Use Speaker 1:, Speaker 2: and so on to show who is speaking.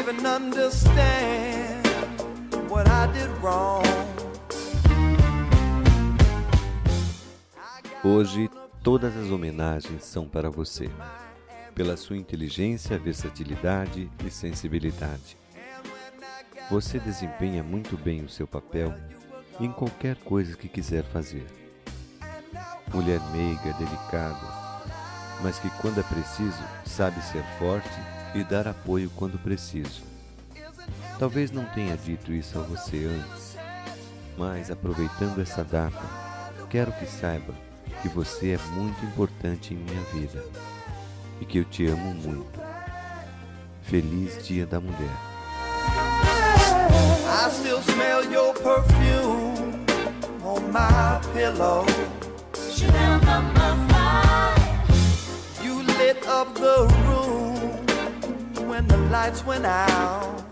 Speaker 1: even understand what I did wrong.
Speaker 2: Hoje, todas as homenagens são para você, pela sua inteligência, versatilidade e sensibilidade. Você desempenha muito bem o seu papel em qualquer coisa que quiser fazer. Mulher meiga, delicada, mas que quando é preciso, sabe ser forte e dar apoio quando preciso. Talvez não tenha dito isso a você antes, mas aproveitando essa data, quero que saiba que você é muito importante em minha vida e que eu te amo muito. Feliz Dia da Mulher.
Speaker 1: I still smell your perfume on my pillow.
Speaker 3: Chanel No. 5.
Speaker 1: You lit up the room when the lights went out.